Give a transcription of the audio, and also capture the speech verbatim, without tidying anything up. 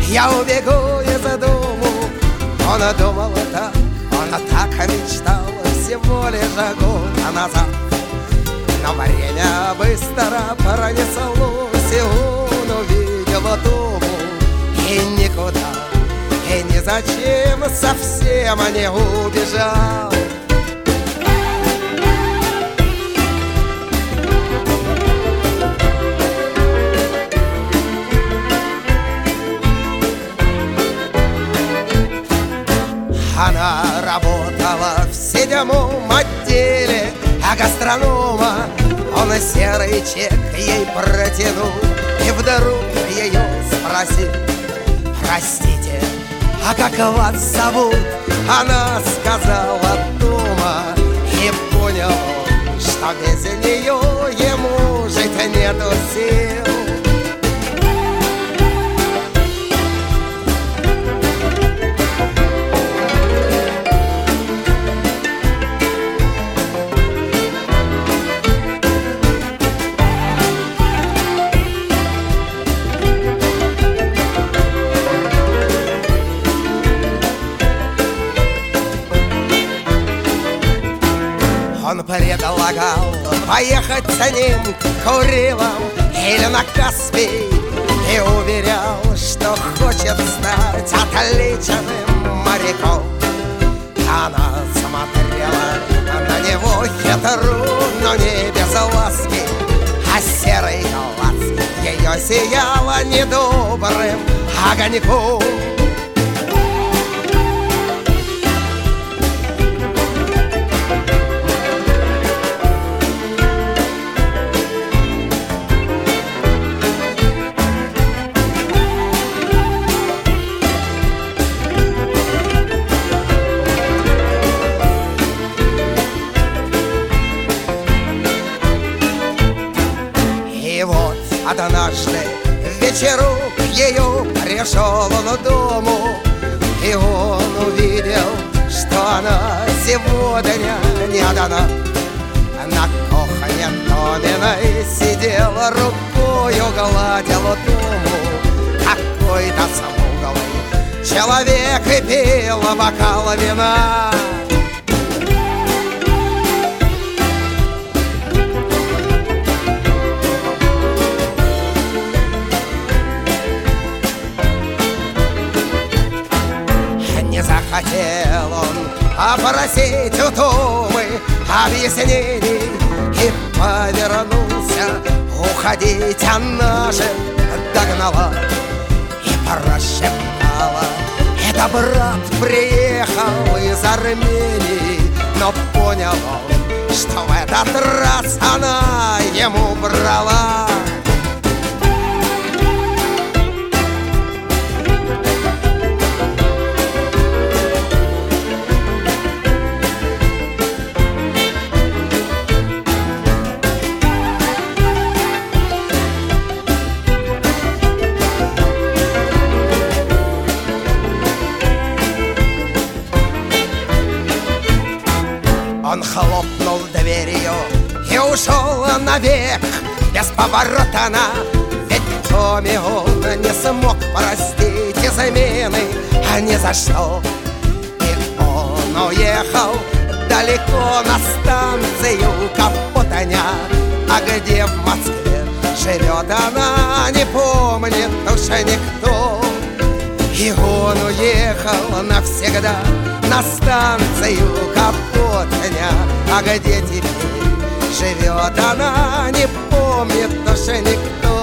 я убегу из дому. Он думал так, он так мечтал всего лишь год назад. Но время быстро пронеслось, и он увидел дому. И никуда, и ни зачем совсем не убежал. Она работала в седьмом отделе а гастронома. Он серый чек ей протянул и вдруг ее спросил: простите, а как вас зовут? Она сказала: Тома. И понял, что без нее ему жить нету сил. Он предлагал поехать с ним к Курилам или на Каспий и уверял, что хочет стать отличным моряком. Она смотрела на него хитро, но не без ласки, а серый глаз ее сияло недобрым огоньком. И вот однажды вечерок ее пришел он дому, и он увидел, что она сегодня не одна. На кухне Томиной сидела, рукою гладила Тому. Какой-то смуглый человек и пил бокал вина. Не захотел он попросить у Томы объяснений и повернулся уходить. Она же догнала и прошептала: это брат приехал из Армении. Но понял он, что в этот раз она ему брала. Он хлопнул дверью и ушел навек без поворота на. Ведь Томе он не смог простить измены, а ни за что. И он уехал далеко на станцию Капотаня, а где в Москве живет она, не помнит уже никто. И он уехал навсегда на станцию Капотаня, а где теперь живет она, не помнит уже никто.